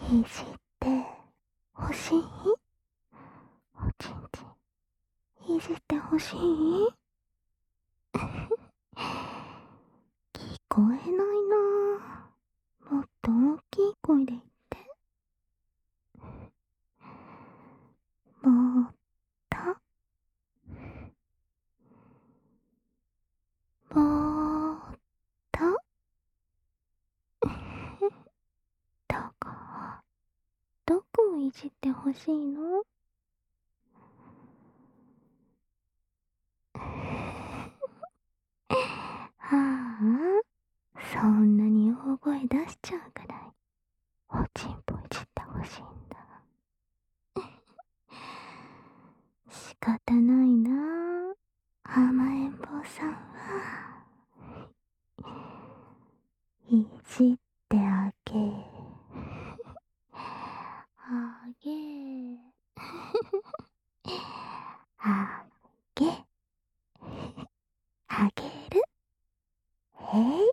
いじってほしい？おちんちんいじってほしい？聞こえないな。もっと大きい声で言って。もっともっとどこをいじってほしいの？はあ、そんなに大声出しちゃうくらいおちんぽいじってほしいんだ。仕方ないな、甘えん坊さんは。いじってあげあげあげあげる。えい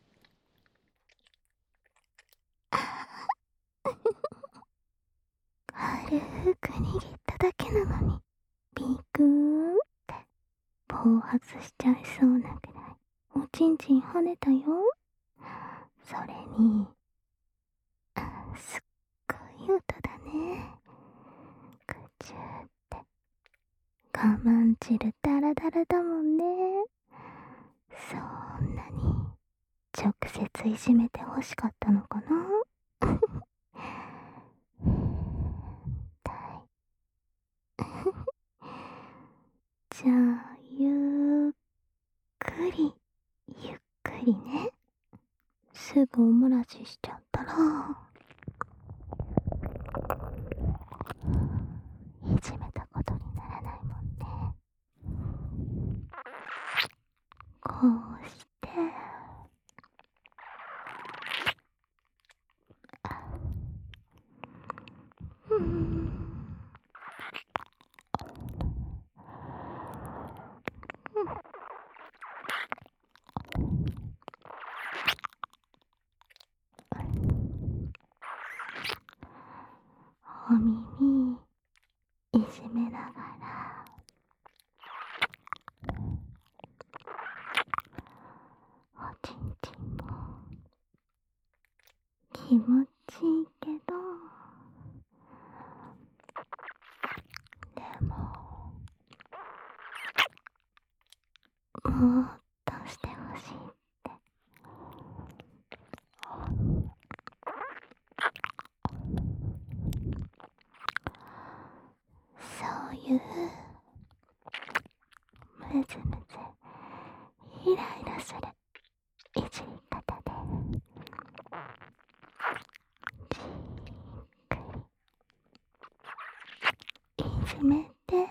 軽く握っただけなのにビクーンって暴発しちゃいそうなくらいおちんちん跳ねたよ。それにすっごい音だね。ぐちゅーって我慢汁ダラダラだもんね。そんなに直接いじめてほしかったのかな。じゃあゆっくりゆっくりね。すぐおもらししちゃったらいじめたことにならないもんね。こうしてお耳いじめながらおちんちんも気持ちいいけど、でももっとしてほしいって。そういうむずむずイライラするいじり方でじっくりいじめて、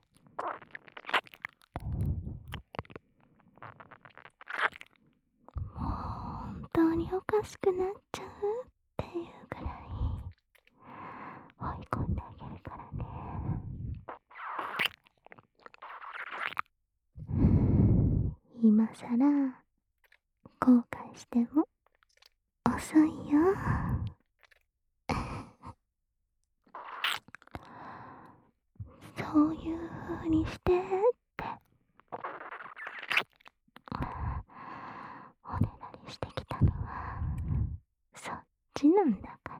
もう本当におかしくなっちゃうっていうぐらい追い込んであげるからね。今さら後悔しても遅いよ。そういう風にしてっておねだりしてきたのはそっちなんだから。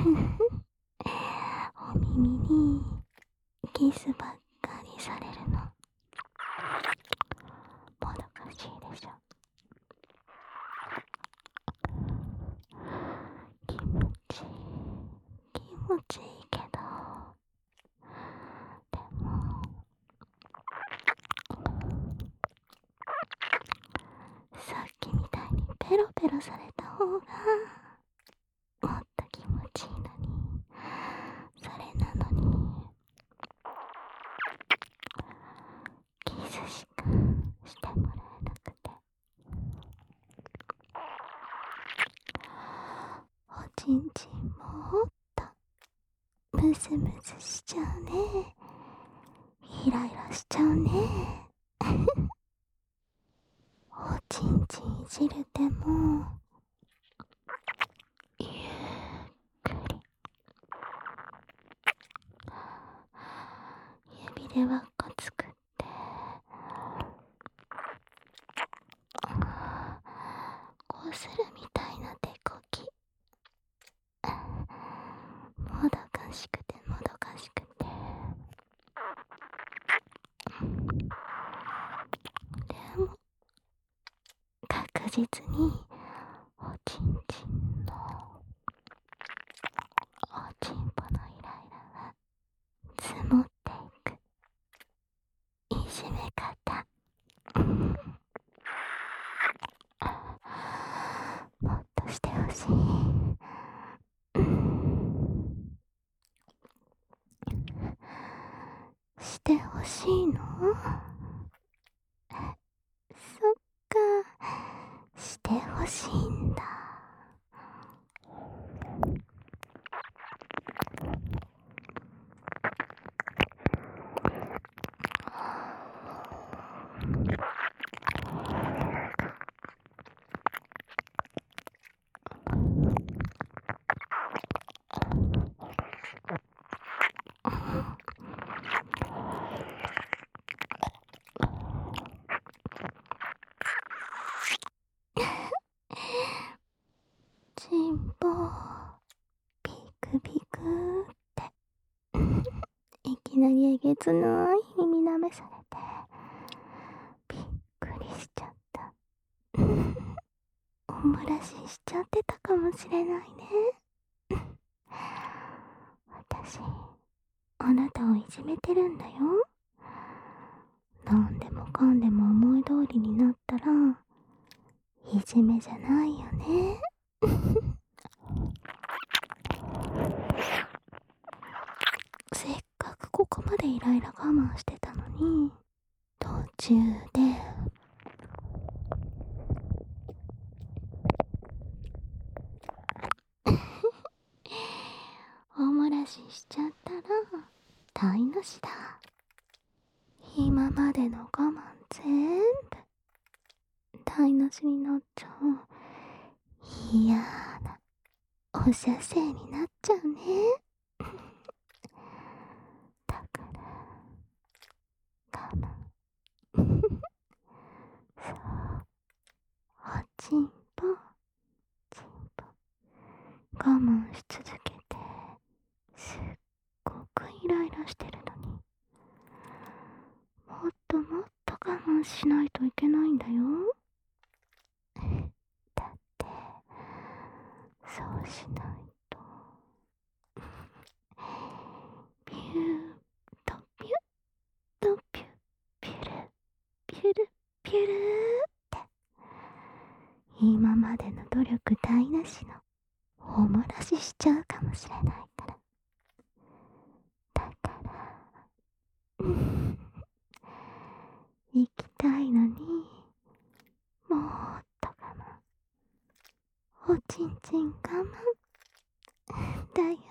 お耳にキスばっかりされるのもどかしいでしょ。気持ちいいけど、でもさっきみたいにペロペロされた方がもっと気持ちいいのに、それなのにキスしかしてもらえなくて、おちんちんもっとムスムスしちゃうね。イライラしちゃうね。おちんちんいじるでもゆっくり指で輪っこ作ってこするみたいな手こき、もどかしくてもどかしくて、でも確実におちんちんのおちんぽのイライラが積もっていくいじめ方。もっとしてほしい。してほしいの？そっか、してほしいんだ。ちんぽピクピクっていきなりえげつない耳舐めされてびっくりしちゃった。おもらししちゃってたかもしれないね。私あなたをいじめてるんだよ。なんでもかんでも思い通りになったらいじめじゃないよね。せっかくここまでイライラ我慢してたのに、途中でおもらししちゃったら台無しだ。今までの我慢全部台無しになっちゃう嫌なお射精になっちゃうね。だから我慢。そう、おちんぽちんぽ我慢し続けてすっごくイライラしてるのに、もっともっと我慢しないといけないんだよ。だってそうしないとピューとピュッとピュッピュルピュルピュルって今までの努力台無しのおもらししちゃうかもしれないから。だから行きたいのにもっと我慢、おちんちん我慢だよ。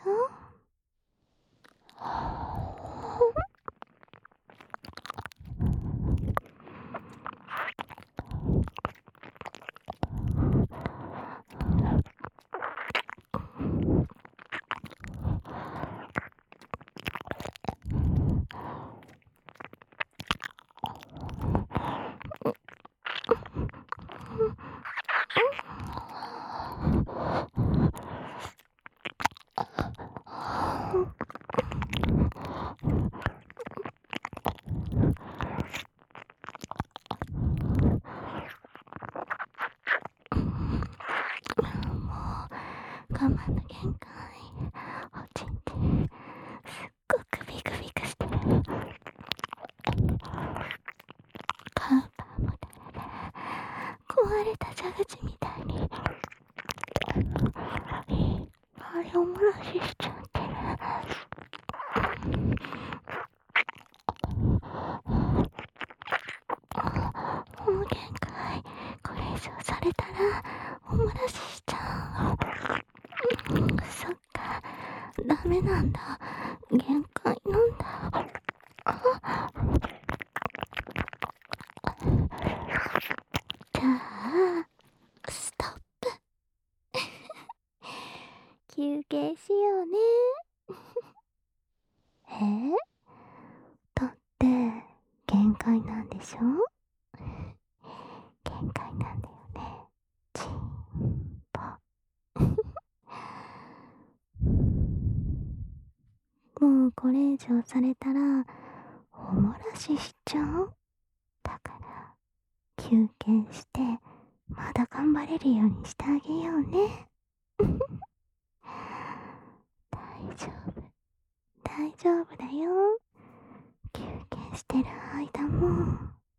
我慢の限界。おちんちんすっごくビクビクしてる。カウパーも垂れて壊れた蛇口みたいにあれおもらししちゃってる。もう限界。これ以上されたらおもらししちゃう。そっか、ダメなんだ。限界なんだ。じゃあストップ。休憩しようね。だって限界なんでしょ。限界なんだよね。チンポ。もうこれ以上されたらおもらししちゃう。だから休憩してまだ頑張れるようにしてあげようね。大丈夫大丈夫だよ。休憩してる間も、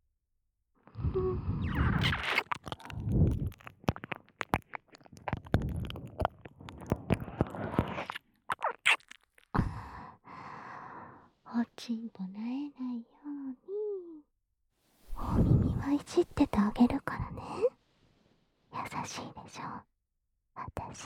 おちんぽなえないようにお耳はいじっててあげるからね。優しいでしょ私。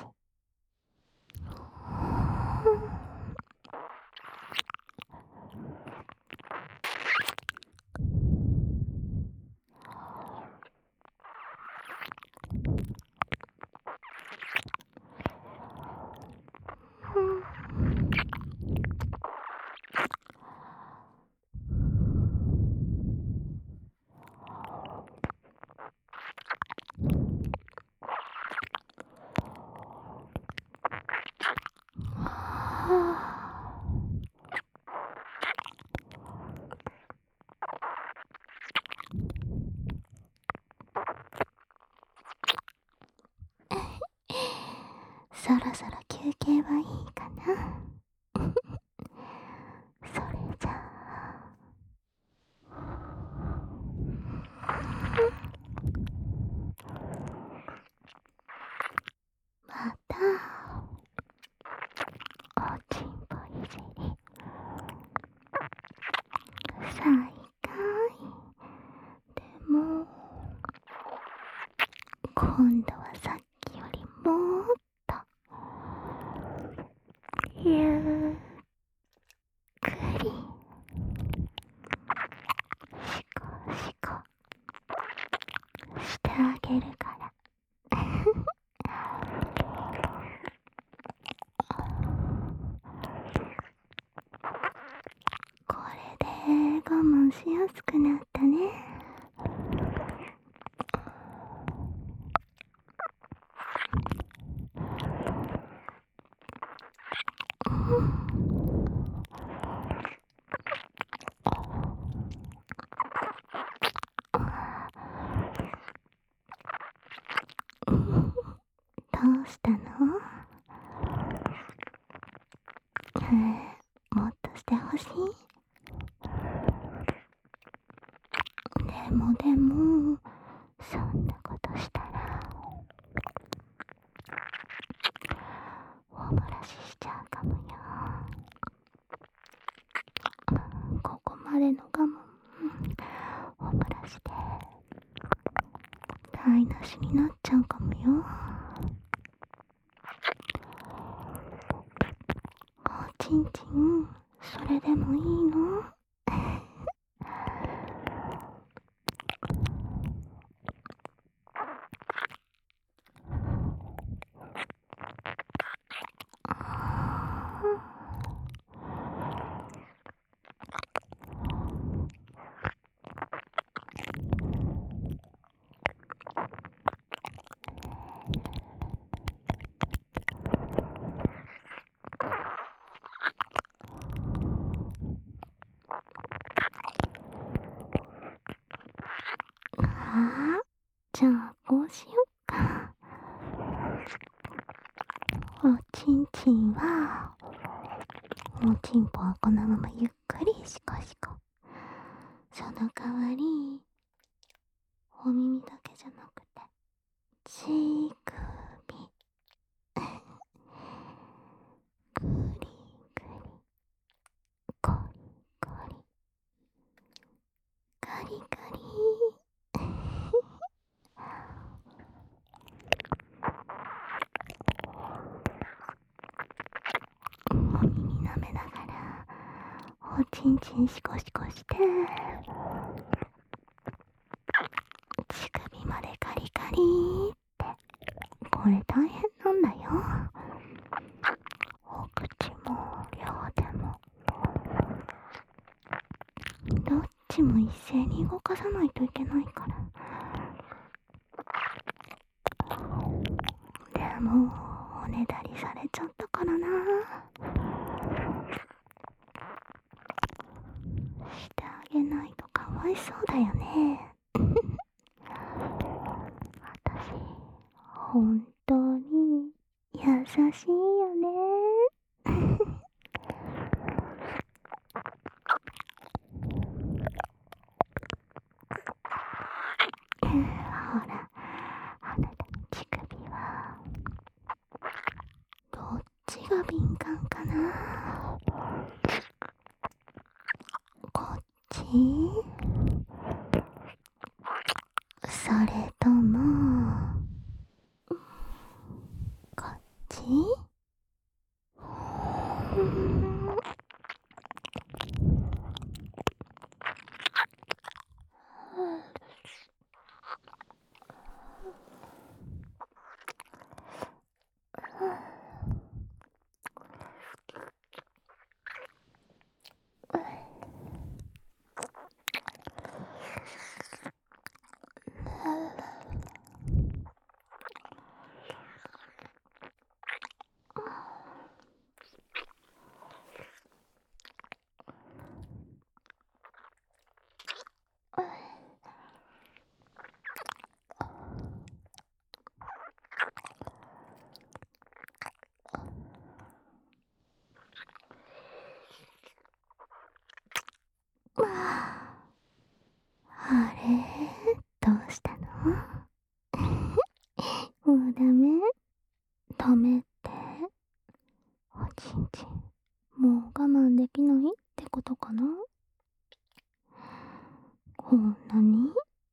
そろそろ休憩はいいかな。それじゃあまたおちんぽいじり再開。でも今度はさっきよりもっとゆっくりシコシコしてあげるから。これで我慢しやすくなったね。どうしたの？もっとしてほしい？でもそんなことしたらおもらししちゃうかもよ。ここまでの我慢おもらしで台無しになっちゃうかもよ。おちんちんそれでもいいの？ おちんちんは、おちんぽはこのままゆっくりシコシコ。その代わり、お耳だけじゃなくて、乳首、グリグリ、ゴリゴリ、ガリガリ。お耳舐めながら、おちんちんシコシコして、乳首までカリカリって、これ大変なんだよ。お口も両手も、どっちも一斉に動かさないといけないから。でも、おねだりされちゃったからな。してあげないとかわいそうだよね。私、本当に優しいよね。ほら、あなたの乳首はどっちが敏感かな。こっち？それともこっち？あれ？どうしたの？もうダメ？ダメって？おちんちん、もう我慢できないってことかな？こんなに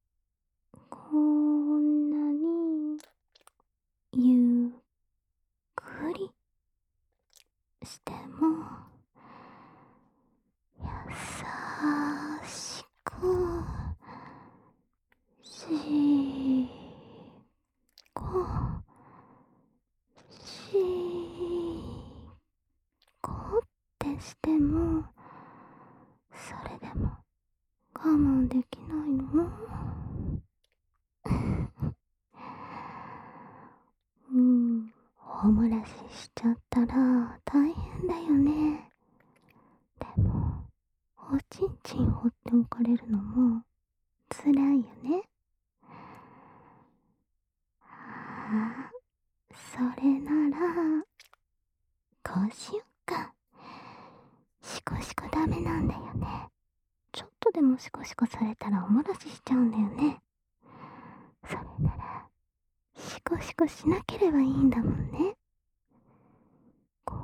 ゆっくりしても優しくしこしこってしても、それでも我慢できないの？おもらししちゃったら大変だよね。でも、おちんちん放っておかれるのも辛いよね。ああ、それなら、こうしよっか。シコシコダメなんだよね。ちょっとでもシコシコされたらおもらししちゃうんだよね。それなら、シコシコしなければいいんだもんね。こ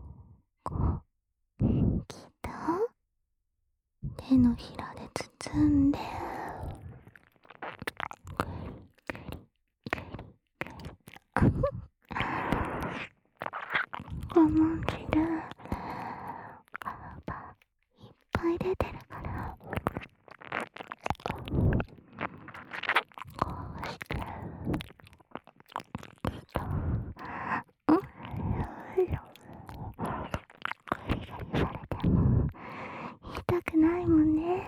う、きっと、手のひらで包んで、ぐりぐりぐりぐり。我慢汁、いっぱい出てるから、こうして、グリグリされても痛くないもんね。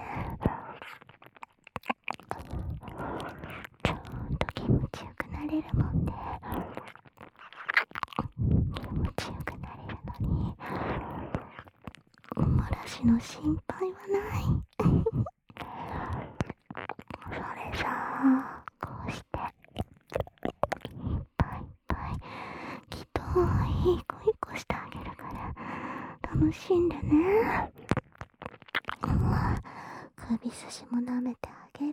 ちょっと気持ちよくなれるもんね。気持ちよくなれるのに、おもらしの心配はない。それさ、こうしていっぱいいっぱい、きっといい子い子してあげるから楽しんでね。首筋も舐めてあげる。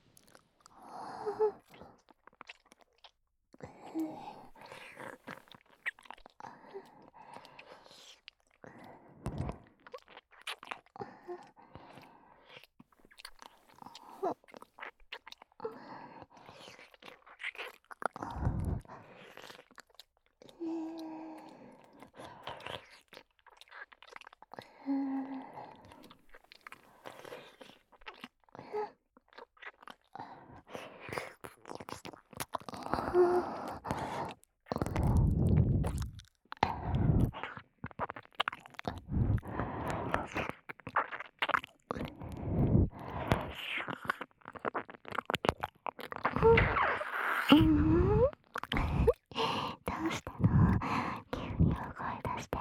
どうしたの？急に大声出して。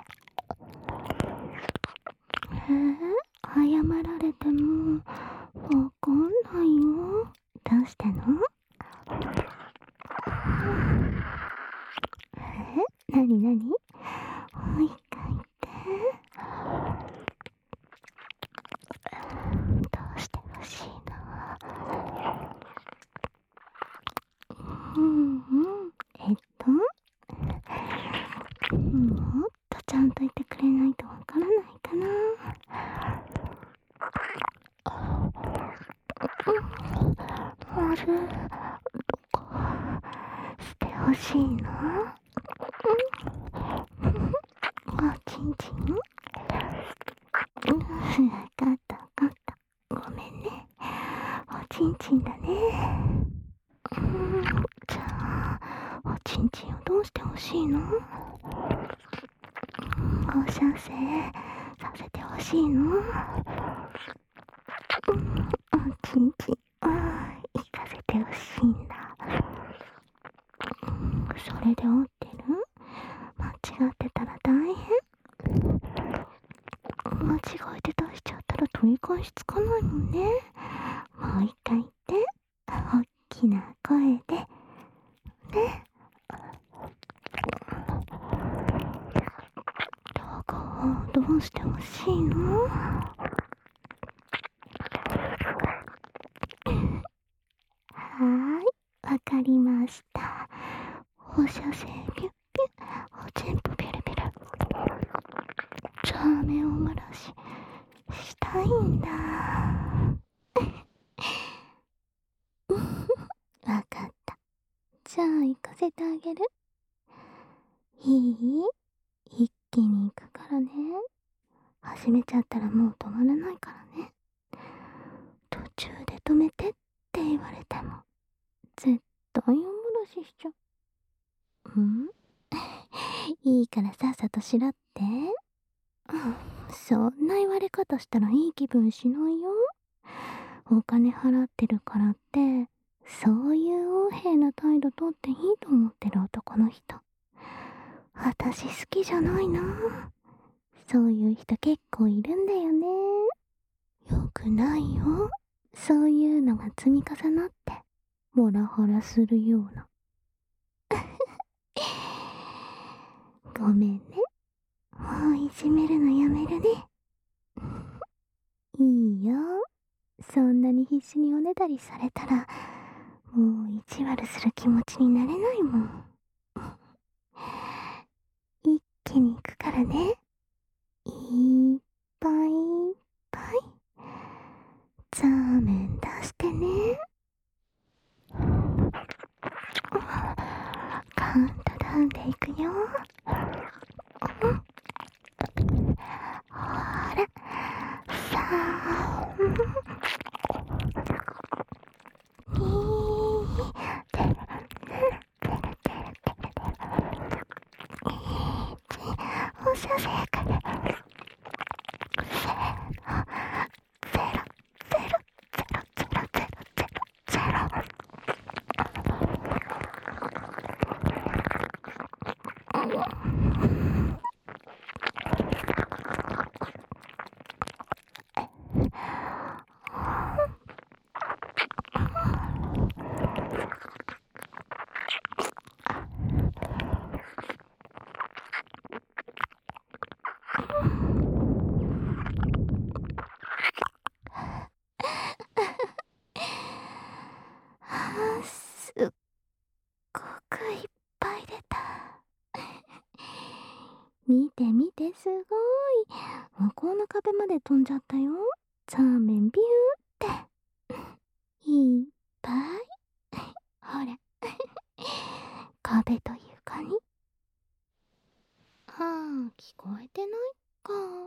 謝られてもわかんないよ。どうしたの？なになに？もう一回言って。どうしてほしいの？もっとちゃんと言ってくれないとわからないかな。まず、どこしてほしいの？おちんちん？わかったわかった。ごめんね。おちんちんだね。じゃあ、おちんちんをどうしてほしいの？放射線させてほしいの？おちんちん、行かせてほしいんだ。それで合ってる？間違ってたら大変。間違えて出しちゃったら取り返しつかないもんね。もう一回言って。大きな声で。ね。どこをどうしてほしいの？わかりました。放射線ピュッピュッ、おちんぽピュルピュル。じゃあ目を漏らしたいんだ。わかった。じゃあ行かせてあげる。いい？一気に行くからね。始めちゃったらもう止まらないからね。途中で止めてって言われても絶対お漏らししちゃう。いいからさっさとしろって。そんな言われ方したらいい気分しないよ。お金払ってるからってそういう横柄な態度とっていいと思ってる男の人、私好きじゃないな。そういう人結構いるんだよね。よくないよ。そういうのが積み重なってモラハラするような。ごめんね。もういじめるのやめるね。いいよ。そんなに必死におねだりされたらもう意地悪する気持ちになれないもん。一気に行くからね。いっぱいいっぱいザーメン出してね。カウントダウンでいくよ。ほら3、2、放射線から見て見て、すごい。向こうの壁まで飛んじゃったよ。ザーメンビューって。いっぱい。ほら。壁というかに。はあ、聞こえてないか。